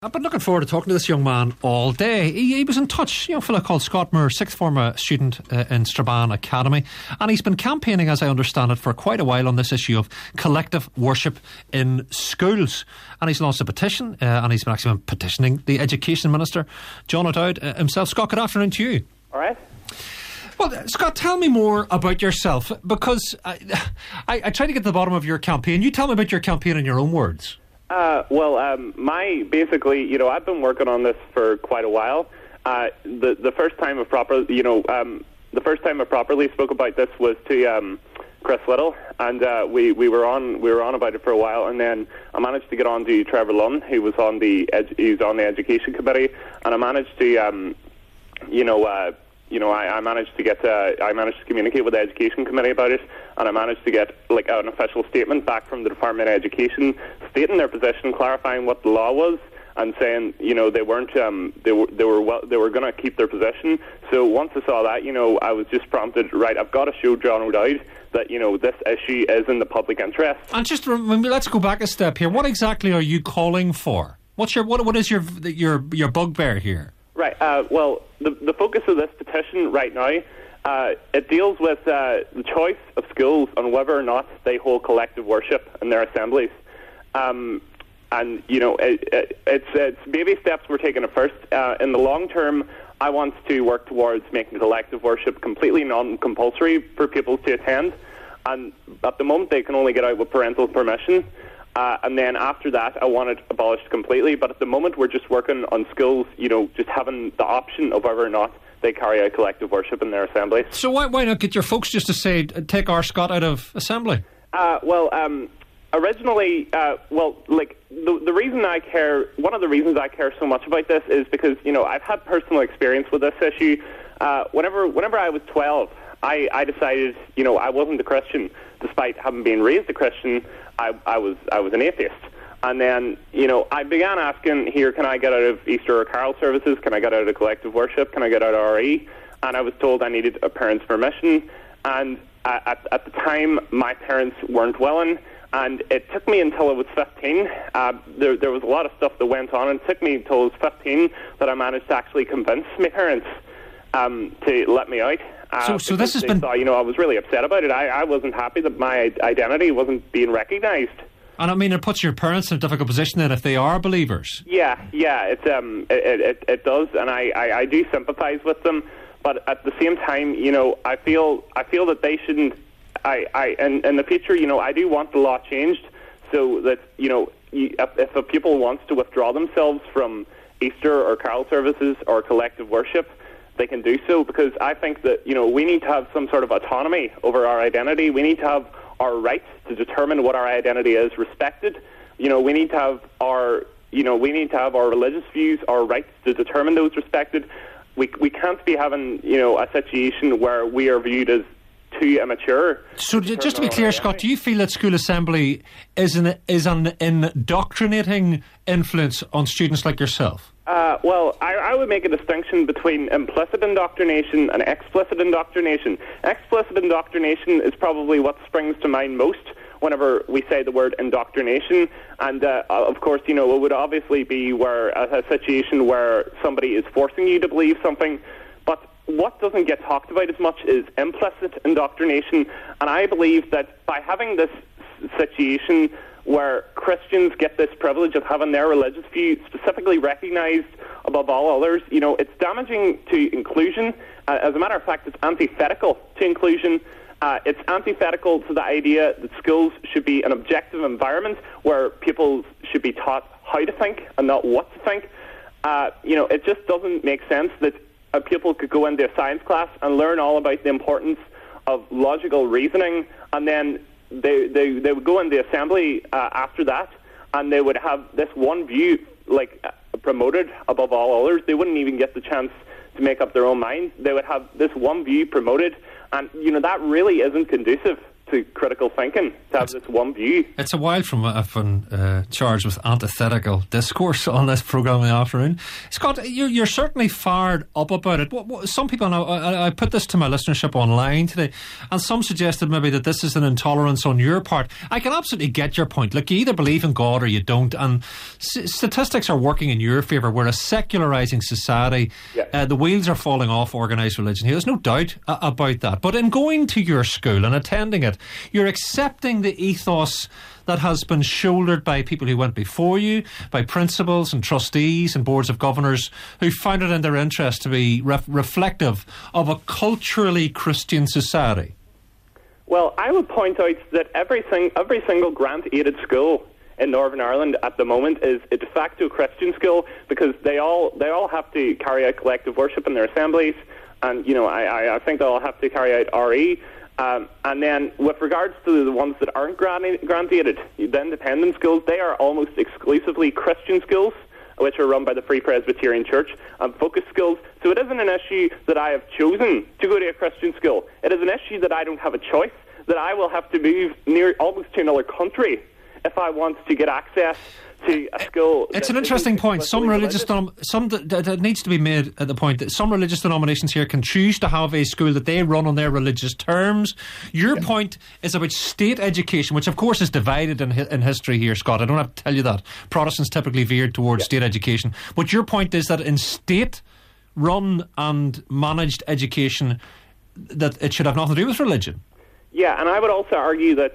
I've been looking forward to talking to this young man all day. He was in touch, a fellow called Scott Moore, sixth form student in Strabane Academy, and he's been campaigning, as I understand it, for quite a while on this issue of collective worship in schools. And he's launched a petition, and he's actually been petitioning the Education Minister, John O'Dowd himself. Scott, good afternoon to you. All right. Well, Scott, tell me more about yourself, because I try to get to the bottom of your campaign. You tell me about your campaign in your own words. I've been working on this for quite a while. The first time I properly spoke about this was to Chris Little, and we were on about it for a while, and then I managed to get on to Trevor Lunn, who was on the Education Committee, and I managed to I managed to communicate with the Education Committee about it, and I managed to get an official statement back from the Department of Education stating their position, clarifying what the law was, and saying they were going to keep their position. So once I saw that, I was just prompted, right, I've got to show John O'Dowd that this issue is in the public interest. And just let's go back a step here. What exactly are you calling for? What is your bugbear here? Right. Well, the focus of this petition right now, it deals with the choice of schools on whether or not they hold collective worship in their assemblies. It's baby steps we're taking at first. In the long term, I want to work towards making collective worship completely non-compulsory for people to attend. And at the moment, they can only get out with parental permission. And then after that, I want it abolished completely. But at the moment, we're just working on schools, just having the option of whether or not they carry out collective worship in their assemblies. So why not get your folks just to say, take our Scott out of assembly? Originally, the reason I care, one of the reasons I care so much about this is because, I've had personal experience with this issue. Whenever I was 12, I decided, I wasn't a Christian. Despite having been raised a Christian, I was an atheist. And then, I began asking, can I get out of Easter or Carol services? Can I get out of collective worship? Can I get out of RE? And I was told I needed a parent's permission. And at the time, my parents weren't willing. And it took me until I was 15. There was a lot of stuff that went on, and it took me until I was 15 that I managed to actually convince my parents to let me out. So this has been... I was really upset about it. I wasn't happy that my identity wasn't being recognised. And it puts your parents in a difficult position then if they are believers. Yeah, it does, and I do sympathise with them. But at the same time, I feel that they shouldn't. In the future, I do want the law changed so that if a pupil wants to withdraw themselves from Easter or Carol services or collective worship, they can do so, because I think that we need to have some sort of autonomy over our identity. We need to have our rights to determine what our identity is respected. We need to have our religious views, our rights to determine those respected. We can't be having a situation where we are viewed as too immature. So just to be clear, Scott, do you feel that school assembly is an indoctrinating influence on students like yourself? I would make a distinction between implicit indoctrination and explicit indoctrination. Explicit indoctrination is probably what springs to mind most whenever we say the word indoctrination, and of course, it would obviously be where a situation where somebody is forcing you to believe something. But what doesn't get talked about as much is implicit indoctrination, and I believe that by having this situation where Christians get this privilege of having their religious view specifically recognised above all others, it's damaging to inclusion. As a matter of fact, it's antithetical to inclusion. It's antithetical to the idea that schools should be an objective environment where people should be taught how to think and not what to think. It just doesn't make sense that a pupil could go into a science class and learn all about the importance of logical reasoning, and then they would go into assembly after that, and they would have this one view promoted above all others. They wouldn't even get the chance to make up their own mind. They would have this one view promoted, and that really isn't conducive to critical thinking to have this one view. It's a while from I've been charged with antithetical discourse on this programme in the afternoon. Scott, you're certainly fired up about it. Some people now, I put this to my listenership online today, and some suggested maybe that this is an intolerance on your part. I can absolutely get your point. Look, you either believe in God or you don't, and statistics are working in your favour. We're a secularising society. Yeah. The wheels are falling off organised religion here. There's no doubt about that. But in going to your school and attending it, you're accepting the ethos that has been shouldered by people who went before you, by principals and trustees and boards of governors who found it in their interest to be reflective of a culturally Christian society. Well, I would point out that every single grant-aided school in Northern Ireland at the moment is a de facto Christian school, because they all have to carry out collective worship in their assemblies, and I think they all have to carry out RE. And then with regards to the ones that aren't grant-aided, the independent schools, they are almost exclusively Christian schools, which are run by the Free Presbyterian Church, and focus schools. So it isn't an issue that I have chosen to go to a Christian school. It is an issue that I don't have a choice, that I will have to move almost to another country if I want to get access to a school. It's an interesting point. Some religious that needs to be made at the point that some religious denominations here can choose to have a school that they run on their religious terms. Your point is about state education, which of course is divided in history here, Scott. I don't have to tell you that. Protestants typically veered towards state education. But your point is that in state-run and managed education, that it should have nothing to do with religion. Yeah, and I would also argue that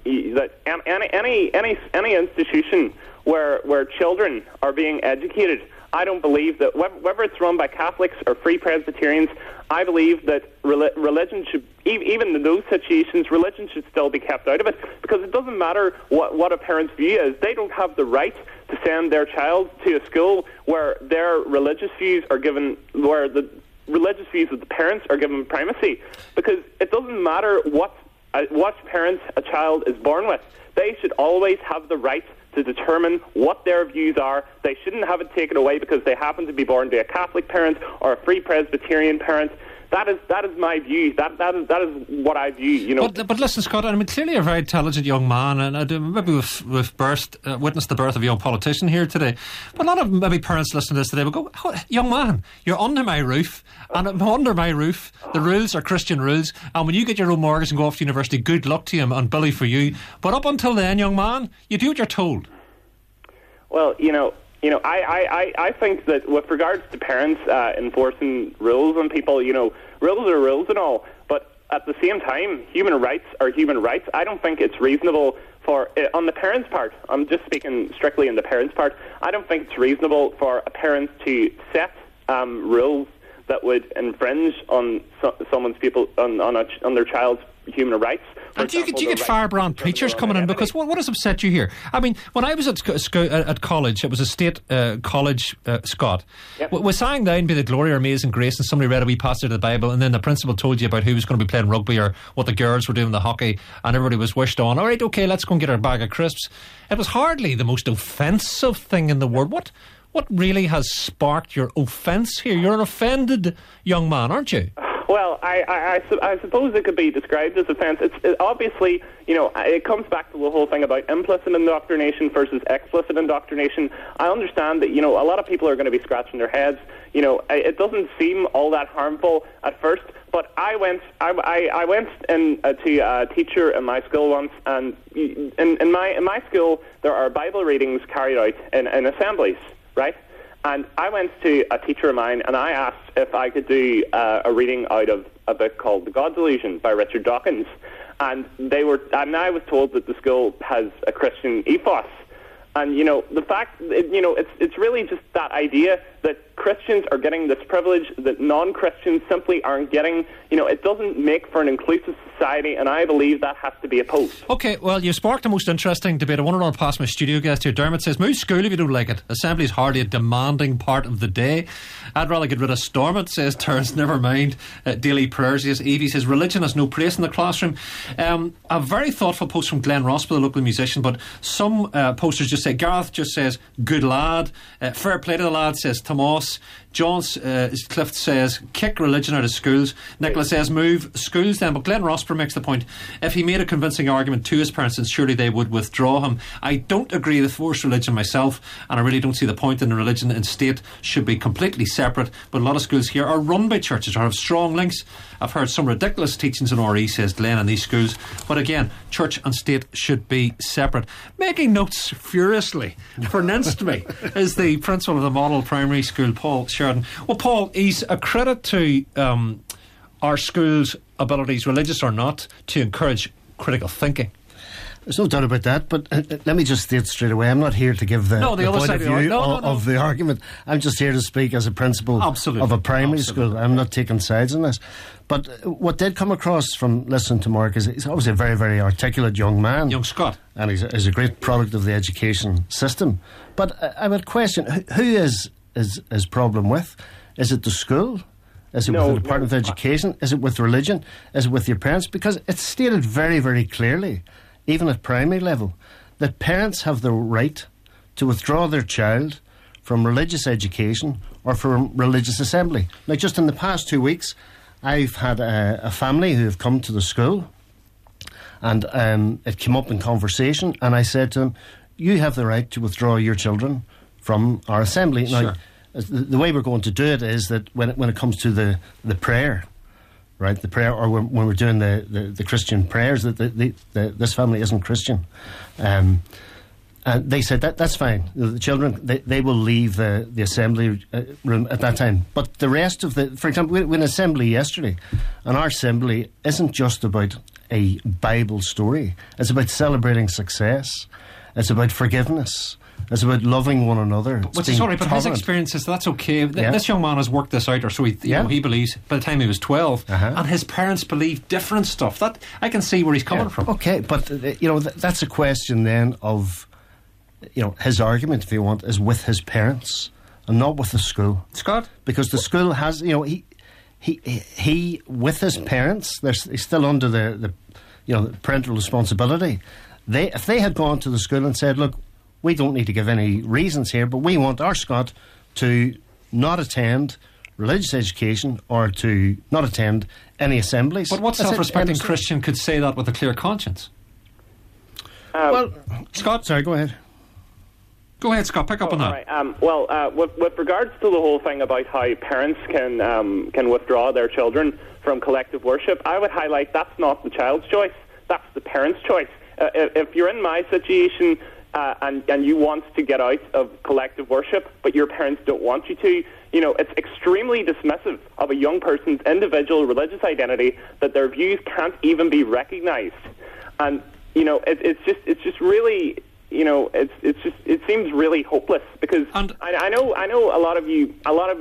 any institution where children are being educated, I don't believe that, whether it's run by Catholics or Free Presbyterians, I believe that religion should, even in those situations, religion should still be kept out of it, because it doesn't matter what a parent's view is. They don't have the right to send their child to a school where their religious views are given, where the religious views of the parents are given primacy, because it doesn't matter what parents a child is born with. They should always have the right to determine what their views are. They shouldn't have it taken away because they happen to be born to a Catholic parent or a Free Presbyterian parent. That is my view. That is what I view. But listen, Scott. I mean, clearly a very intelligent young man, and maybe we've witnessed the birth of a young politician here today. But a lot of maybe parents listening to this today will go, oh, "Young man, you're under my roof, and under my roof, the rules are Christian rules. And when you get your own mortgage and go off to university, good luck to you and bully for you. But up until then, young man, you do what you're told." Well, I think that with regards to parents enforcing rules on people, rules are rules and all, but at the same time, human rights are human rights. I don't think it's reasonable on the parents' part, I'm just speaking strictly on the parents' part, I don't think it's reasonable for a parent to set rules that would infringe on someone's on their child's human rights. And do you get firebrand preachers coming in? Because what has upset you here? I mean, when I was at college, it was a state college, Scott. Yep. We sang down by the glory or amazing grace, and somebody read a wee passage of the Bible, and then the principal told you about who was going to be playing rugby or what the girls were doing in the hockey, and everybody was wished on. All right, okay, let's go and get our bag of crisps. It was hardly the most offensive thing in the world. What really has sparked your offence here? You're an offended young man, aren't you? Well, I suppose it could be described as offence. It's obviously, it comes back to the whole thing about implicit indoctrination versus explicit indoctrination. I understand that, a lot of people are going to be scratching their heads. It doesn't seem all that harmful at first, but I went in to a teacher in my school once, and in my school there are Bible readings carried out in assemblies, right? And I went to a teacher of mine and I asked if I could do a reading out of a book called The God Delusion by Richard Dawkins. And I was told that the school has a Christian ethos. And, the fact, it's really just that idea that Christians are getting this privilege that non-Christians simply aren't getting. It doesn't make for an inclusive society, and I believe that has to be opposed. OK, well, you sparked a most interesting debate. I want to run past my studio guest here. Dermot says, move school if you don't like it. Assembly is hardly a demanding part of the day. I'd rather get rid of Stormont, says Terence. Never mind daily prayers. Yes, Evie says, religion has no place in the classroom. A very thoughtful post from Glenn Rossby, the local musician, but some posters just say, Gareth just says, good lad. Fair play to the lad, says Tomas. this. John Clift says, kick religion out of schools. Nicola says, move schools then. But Glenn Rosper makes the point, if he made a convincing argument to his parents, then surely they would withdraw him. I don't agree with forced religion myself, and I really don't see the point in religion and state should be completely separate. But a lot of schools here are run by churches or have strong links. I've heard some ridiculous teachings in RE, says Glenn, in these schools. But again, church and state should be separate. Making notes furiously for me is the principal of the Model Primary School, Paul Sheridan. Well, Paul, he's a credit to our school's abilities, religious or not, to encourage critical thinking. There's no doubt about that, but let me just state straight away, I'm not here to give the point of view of the argument. I'm just here to speak as a principal of a primary school. I'm not taking sides on this. But what did come across from listening to Mark is he's obviously a very, very articulate young man. Young Scot. And he's a great product of the education system. But I would question, who is his problem with? Is it the school? Is it with the Department of Education? Is it with religion? Is it with your parents? Because it's stated very, very clearly, even at primary level, that parents have the right to withdraw their child from religious education or from religious assembly. Now, just in the past 2 weeks, I've had a family who have come to the school, and it came up in conversation, and I said to them, you have the right to withdraw your children from our assembly. Sure. Now, the way we're going to do it is that when it comes to the prayer, right, the prayer, or when we're doing the Christian prayers, that this family isn't Christian. And they said that's fine. The children, they will leave the assembly room at that time. But the rest of for example, we had an assembly yesterday, and our assembly isn't just about a Bible story. It's about celebrating success. It's about forgiveness. It's about loving one another. But his experience is that's okay. Yeah. This young man has worked this out, or so he believes, by the time he was 12, and his parents believe different stuff. That I can see where he's coming from. Okay, but that's a question then of his argument, if you want, is with his parents and not with the school. Scott, because the school has he with his parents, he's still under the parental responsibility. If they had gone to the school and said, look, we don't need to give any reasons here, but we want our Scott to not attend religious education or to not attend any assemblies. But what self-respecting Christian could say that with a clear conscience? Well, Scott? Sorry, go ahead. Go ahead, Scott, pick up on that. Right. With regards to the whole thing about how parents can withdraw their children from collective worship, I would highlight that's not the child's choice, that's the parent's choice. If you're in my situation and you want to get out of collective worship, but your parents don't want you to, it's extremely dismissive of a young person's individual religious identity that their views can't even be recognised. And it's just really, it seems really hopeless, because I know a lot of you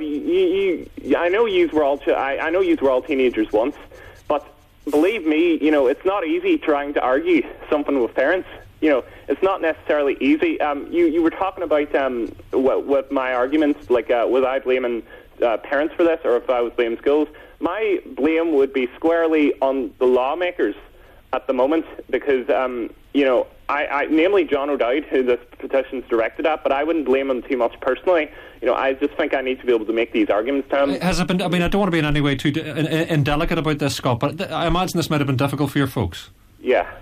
I know you were all teenagers once, but believe me, it's not easy trying to argue something with parents. It's not necessarily easy. You were talking about with my arguments, like was I blaming parents for this, or if I was blaming schools? My blame would be squarely on the lawmakers at the moment, because I namely John O'Dowd, who this petition's directed at, but I wouldn't blame him too much personally. I just think I need to be able to make these arguments to him. Has it been? I mean, I don't want to be in any way too indelicate about this, Scott, but I imagine this might have been difficult for your folks. Yeah.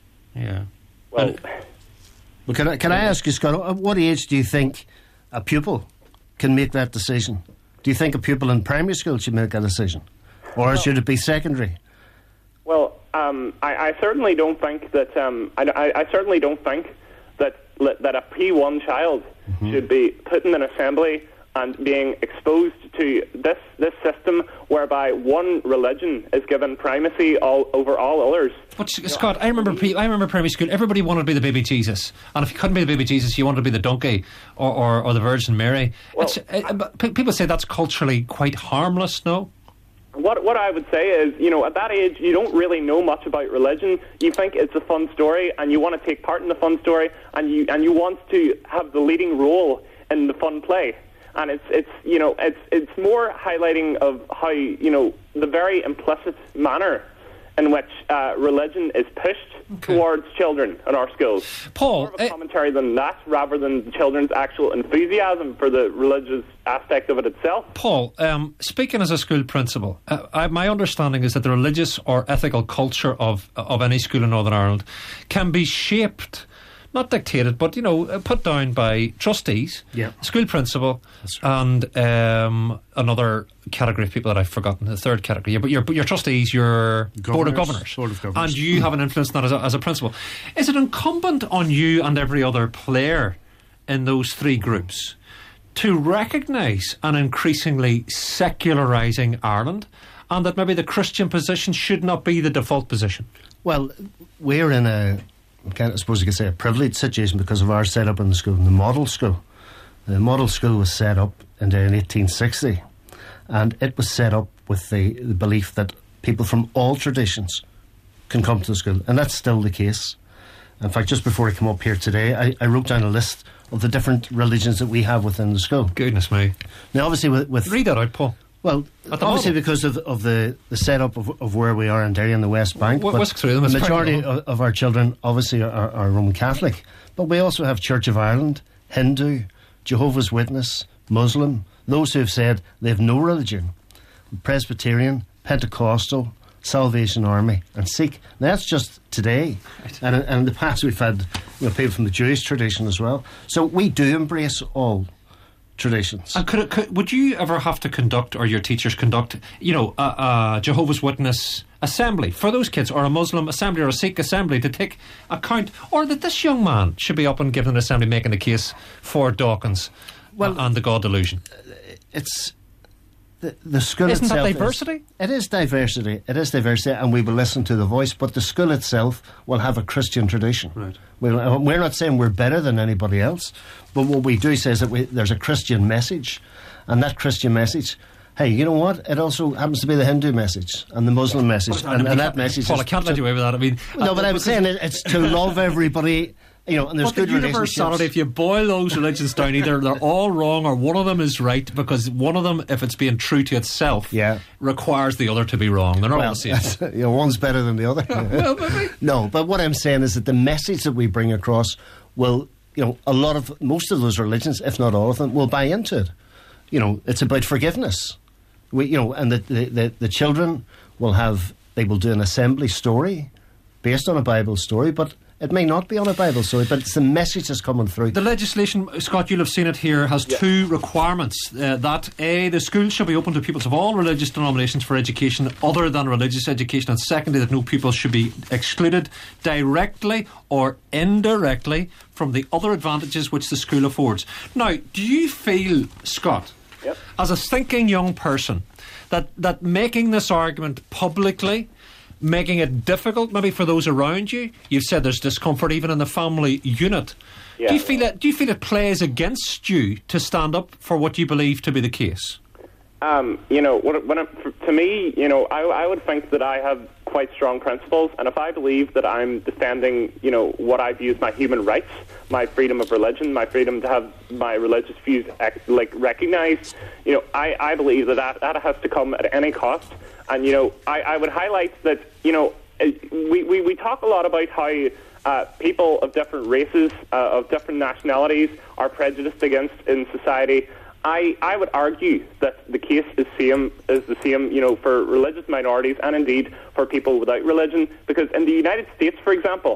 Well, can I ask you, Scott, at what age do you think a pupil can make that decision? Do you think a pupil in primary school should make that decision, or should it be secondary? Well, I certainly don't think that. I certainly don't think that a P1 child should be put in an assembly and being exposed to this system whereby one religion is given primacy over all others. But Scott, I remember primary school. Everybody wanted to be the baby Jesus, and if you couldn't be the baby Jesus, you wanted to be the donkey or the Virgin Mary. Well, people say that's culturally quite harmless. No. What I would say is, at that age, you don't really know much about religion. You think it's a fun story, and you want to take part in the fun story, and you want to have the leading role in the fun play. And it's more highlighting of how the very implicit manner in which religion is pushed towards children in our schools. Paul, more of a commentary than that, rather than children's actual enthusiasm for the religious aspect of it itself. Paul, speaking as a school principal, my understanding is that the religious or ethical culture of any school in Northern Ireland can be shaped, not dictated, but, put down by trustees, school principal, and another category of people that I've forgotten, the third category. But your trustees, your Board of Governors. And you have an influence on that as a principal. Is it incumbent on you and every other player in those three groups to recognise an increasingly secularising Ireland, and that maybe the Christian position should not be the default position? Well, we're in I suppose you could say a privileged situation because of our setup in the school, the model school. The model school was set up in 1860, and it was set up with the belief that people from all traditions can come to the school, and that's still the case. In fact, just before I come up here today, I wrote down a list of the different religions that we have within the school. Goodness me. Now, obviously, with read that out, Paul. Well, obviously because of the setup of where we are in Derry and the West Bank. Whisk through them. The majority of our children obviously are Roman Catholic. But we also have Church of Ireland, Hindu, Jehovah's Witness, Muslim, those who have said they have no religion, Presbyterian, Pentecostal, Salvation Army and Sikh. Now, that's just today. And in the past we've had people from the Jewish tradition as well. So we do embrace all traditions. And would you ever have to conduct, or your teachers conduct, a Jehovah's Witness assembly for those kids, or a Muslim assembly, or a Sikh assembly, to take account, or that this young man should be up and giving an assembly making a case for Dawkins and the God delusion? It's the school Isn't itself. That diversity? It is diversity. It is diversity, and we will listen to the voice. But the school itself will have a Christian tradition. Right. We're not saying we're better than anybody else, but what we do say is that there's a Christian message, and that Christian message. Hey, you know what? It also happens to be the Hindu message and the Muslim message, and that message. Paul, I can't let you away with that. I mean, no, but I'm saying it's to love everybody. And there's good relationships. If you boil those religions down, either they're all wrong or one of them is right, because one of them, if it's being true to itself, requires the other to be wrong. They're not all the same. One's better than the other. Well, maybe. No, but what I'm saying is that the message that we bring across will, most of those religions, if not all of them, will buy into it. It's about forgiveness. And the children they will do an assembly story based on a Bible story, but it may not be on a Bible story, but it's the message that's coming through. The legislation, Scott, you'll have seen it here, has two requirements. That A, the school shall be open to pupils of all religious denominations for education other than religious education, and secondly, that no pupil should be excluded directly or indirectly from the other advantages which the school affords. Now, do you feel, Scott, as a thinking young person, that making this argument publicly, making it difficult maybe for those around you, you've said there's discomfort even in the family unit, do you feel it plays against you to stand up for what you believe to be the case? To me, I would think that I have quite strong principles, and if I believe that I'm defending, what I view as my human rights, my freedom of religion, my freedom to have my religious views recognised, I believe that has to come at any cost. And I would highlight that we talk a lot about how people of different races, of different nationalities, are prejudiced against in society. I would argue that the case is the same, for religious minorities and indeed for people without religion. Because in the United States, for example,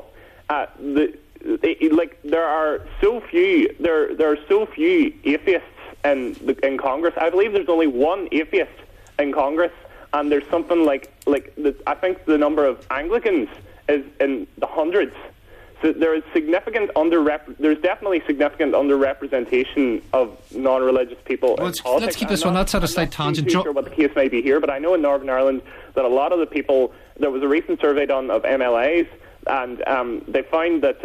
there are so few atheists in Congress. I believe there's only one atheist in Congress, and there's something I think the number of Anglicans is in the hundreds. So there is there's definitely significant underrepresentation of non-religious people in politics. Let's keep this one. That's at a slight tangent. I'm not sure what the case may be here, but I know in Northern Ireland that a lot of the people, there was a recent survey done of MLAs, and they found that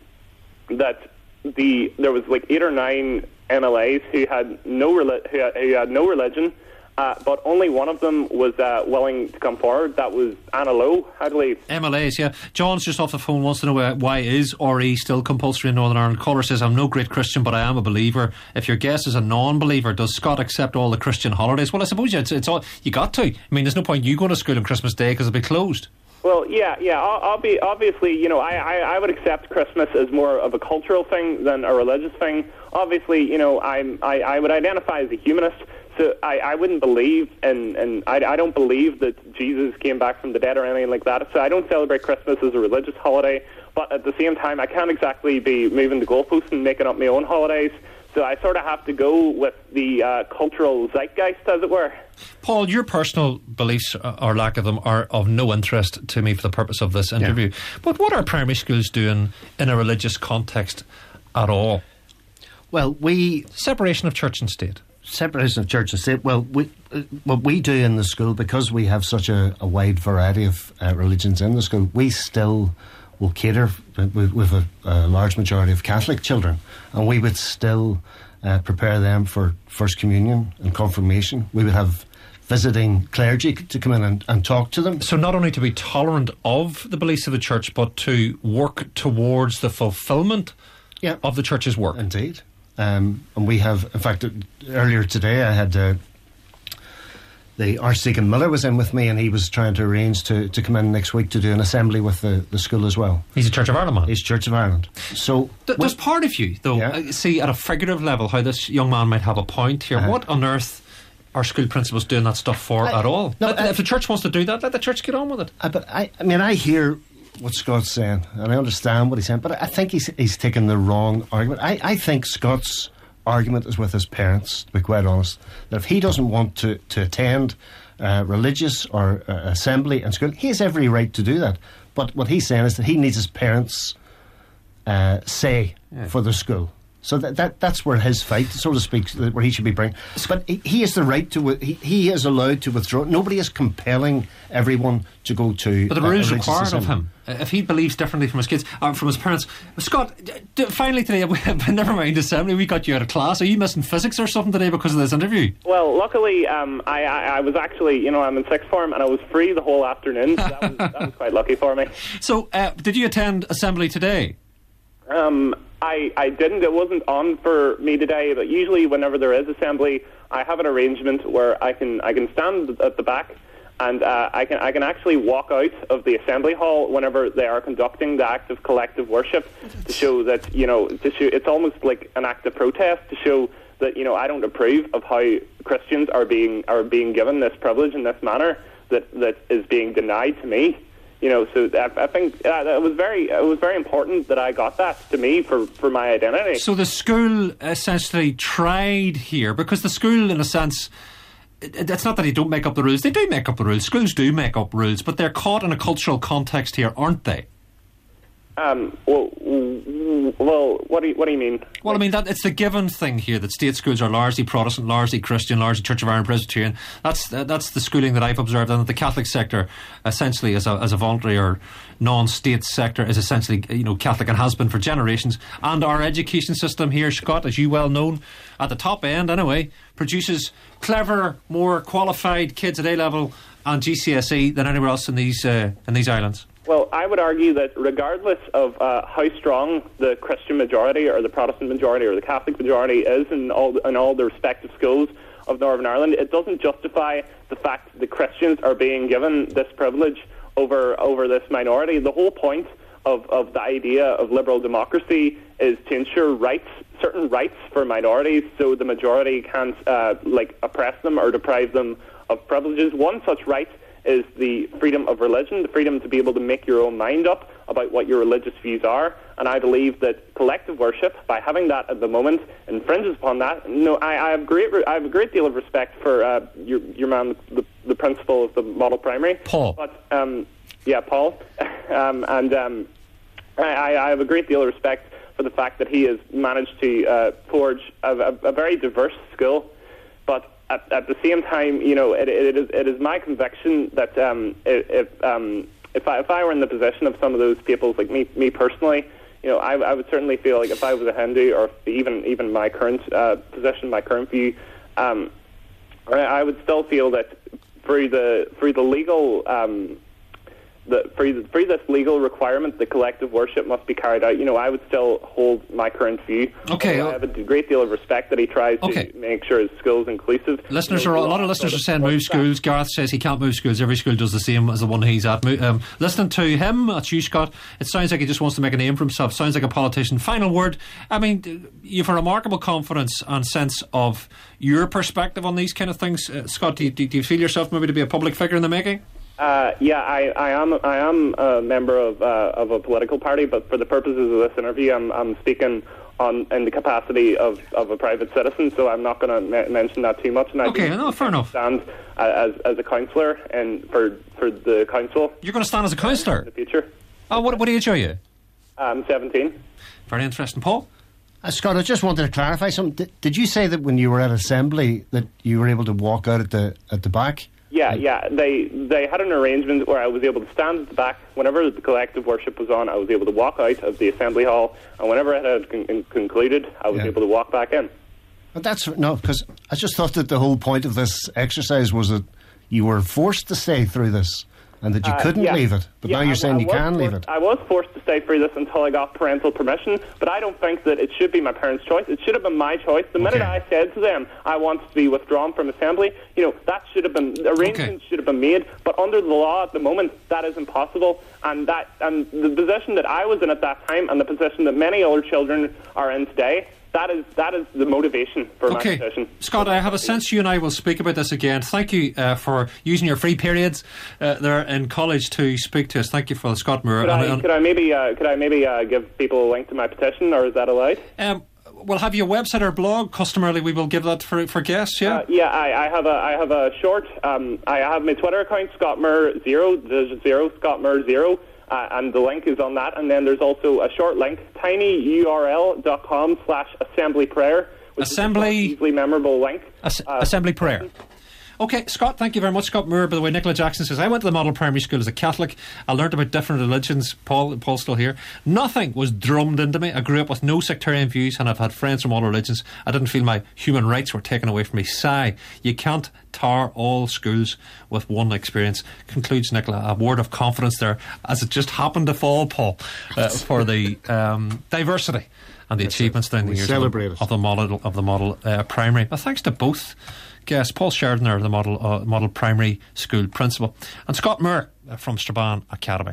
there was 8 or 9 MLAs who had no religion. But only one of them was willing to come forward. That was Anna Lowe, I believe. MLAs, yeah. John's just off the phone, wants to know why is RE still compulsory in Northern Ireland. Caller says, I'm no great Christian, but I am a believer. If your guest is a non-believer, does Scott accept all the Christian holidays? Well, I suppose it's all you got to. I mean, there's no point you going to school on Christmas Day because it'll be closed. Well, yeah. I'll be obviously. You know, I would accept Christmas as more of a cultural thing than a religious thing. Obviously, you know, I would identify as a humanist. So I wouldn't believe, and I don't believe that Jesus came back from the dead or anything like that. So I don't celebrate Christmas as a religious holiday. But at the same time, I can't exactly be moving the goalposts and making up my own holidays. So I sort of have to go with the cultural zeitgeist, as it were. Paul, your personal beliefs or lack of them are of no interest to me for the purpose of this interview. Yeah. But what are primary schools doing in a religious context at all? Well, separation of church and state. Separation of church and state. Well, what we do in the school, because we have such a wide variety of religions in the school, we still will cater with a large majority of Catholic children, and we would still prepare them for First Communion and Confirmation. We would have visiting clergy to come in and talk to them. So not only to be tolerant of the beliefs of the church, but to work towards the fulfilment of the church's work. Indeed. And we have, in fact, earlier today I had the Archdeacon Miller was in with me, and he was trying to arrange to come in next week to do an assembly with the school as well. He's a Church of Ireland man. He's Church of Ireland. So does part of you, though, see at a figurative level how this young man might have a point here? What on earth are school principals doing that stuff for at all? No, if the church wants to do that, let the church get on with it. But I mean, I hear what Scott's saying, and I understand what he's saying, but I think he's taking the wrong argument. I think Scott's argument is with his parents, to be quite honest, that if he doesn't want to attend religious or assembly in school, he has every right to do that. But what he's saying is that he needs his parents' say for the school. So that's where his fight, so to speak, where he should be bringing. But he has the right to. He is allowed to withdraw. Nobody is compelling everyone to go to. But the rules required of him. If he believes differently from his kids, from his parents. Scott, finally today, never mind assembly. We got you out of class. Are you missing physics or something today because of this interview? Well, luckily, I was actually, I'm in sixth form and I was free the whole afternoon. So that was quite lucky for me. So, did you attend assembly today? I didn't. It wasn't on for me today, but usually whenever there is assembly, I have an arrangement where I can stand at the back, and I can actually walk out of the assembly hall whenever they are conducting the act of collective worship to show that it's almost like an act of protest to show that I don't approve of how Christians are being given this privilege in this manner that is being denied to me. So I think it was very important that I got that to me for my identity. So the school essentially tried here, because the school, in a sense, it's not that they don't make up the rules. They do make up the rules. Schools do make up rules, but they're caught in a cultural context here, aren't they? Well, what do you mean? Well, I mean that it's the given thing here that state schools are largely Protestant, largely Christian, largely Church of Ireland Presbyterian. That's the schooling that I've observed, and that the Catholic sector, essentially as a voluntary or non-state sector, is essentially Catholic and has been for generations. And our education system here, Scott, as you well know, at the top end anyway, produces clever, more qualified kids at A level and GCSE than anywhere else in these islands. Well, I would argue that regardless of how strong the Christian majority or the Protestant majority or the Catholic majority is in all the respective schools of Northern Ireland, it doesn't justify the fact that Christians are being given this privilege over this minority. The whole point of the idea of liberal democracy is to ensure certain rights for minorities, so the majority can't oppress them or deprive them of privileges. One such right is the freedom of religion, the freedom to be able to make your own mind up about what your religious views are. And I believe that collective worship, by having that at the moment, infringes upon that. I have a great deal of respect for your man, the principal of the model primary, Paul. But Paul, and I have a great deal of respect for the fact that he has managed to forge a very diverse school. But at the same time, it is my conviction that if I were in the position of some of those people, like me personally, I would certainly feel like if I was a Hindu, or even my current position, my current view, I would still feel that through the legal through this legal requirement, the collective worship must be carried out. I would still hold my current view. Okay. I have a great deal of respect that he tries to make sure his school's inclusive. A lot of listeners are saying move schools. Gareth says he can't move schools. Every school does the same as the one he's at. Listening to him, that's you, Scott, it sounds like he just wants to make a name for himself. Sounds like a politician. Final word. I mean, you've a remarkable confidence and sense of your perspective on these kind of things. Scott, do you feel yourself maybe to be a public figure in the making? I am a member of a political party, but for the purposes of this interview, I'm speaking in the capacity of a private citizen, so I'm not going to mention that too much. And fair enough. Stand as a councillor and for the council. You're going to stand as a councillor in the future. Oh, what age are you? I'm 17. Very interesting, Paul. Scott, I just wanted to clarify something. Did you say that when you were at assembly that you were able to walk out at the back? Yeah. They had an arrangement where I was able to stand at the back. Whenever the collective worship was on, I was able to walk out of the assembly hall, and whenever it had concluded, I was able to walk back in. But because I just thought that the whole point of this exercise was that you were forced to stay through this and that you couldn't leave it. But now you're saying you can leave it. I was forced to stay through this until I got parental permission, but I don't think that it should be my parents' choice. It should have been my choice. The minute I said to them, I want to be withdrawn from assembly, that should have been, arrangements should have been made, but under the law at the moment, that is impossible. And the position that I was in at that time and the position that many other children are in today, that is the motivation for my position. Scott, I have a sense you and I will speak about this again. Thank you for using your free periods there in college to speak to us. Thank you for the Scott Moore. Could I maybe give people a link to my petition, or is that allowed? We'll have your website or blog. Customarily, we will give that for guests. Yeah. I have a short. I have my Twitter account, Scott Moore 0, Scott Moore 0. And the link is on that. And then there's also a short link, tinyurl.com/assembly prayer, which is a easily memorable link. Assembly prayer. Okay, Scott, thank you very much. Scott Moore, by the way. Nicola Jackson says, I went to the model primary school as a Catholic. I learned about different religions. Paul's still here. Nothing was drummed into me. I grew up with no sectarian views and I've had friends from all religions. I didn't feel my human rights were taken away from me. Sigh. You can't tar all schools with one experience. Concludes Nicola. A word of confidence there, as it just happened to fall, Paul, for the diversity and the achievements down the years of the model primary. Well, thanks to both guests, Paul Sheridan, the model primary school principal, and Scott Moore from Strabane Academy.